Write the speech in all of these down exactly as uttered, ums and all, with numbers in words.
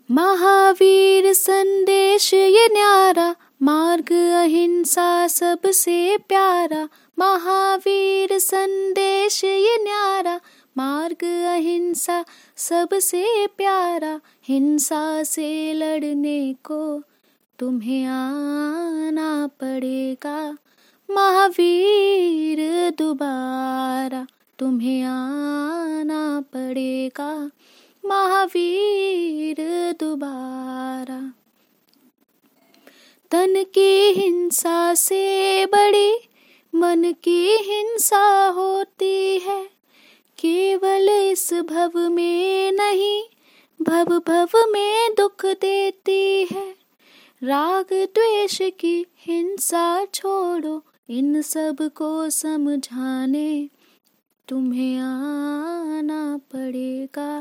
महावीर संदेश ये न्यारा, मार्ग अहिंसा सबसे प्यारा। महावीर संदेश ये न्यारा, मार्ग अहिंसा सबसे प्यारा। हिंसा से लड़ने को तुम्हें आना पड़ेगा, महावीर दोबारा तुम्हें आना पड़ेगा, महावीर दोबारा। तन की हिंसा से बड़ी मन की हिंसा होती है। केवल इस भव में नहीं, भव भव में दुख देती है। राग द्वेष की हिंसा छोड़ो, इन सब को समझाने तुम्हें आना पड़ेगा,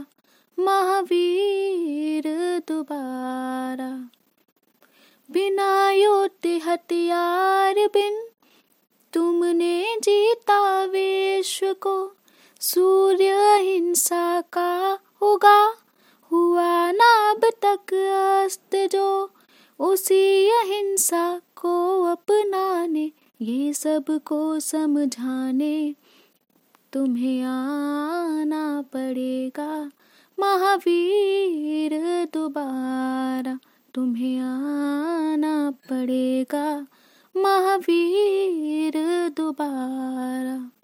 महावीर दोबारा। बिना युद्ध हथियार बिन तुमने जीता विश्व को। सूर्य अहिंसा का उगा, हुआ ना अब तक अस्त जो। उसी अहिंसा को अपनाने, ये सब को समझाने तुम्हें आना पड़ेगा, महावीर दोबारा तुम्हें आना पड़ेगा, महावीर दोबारा।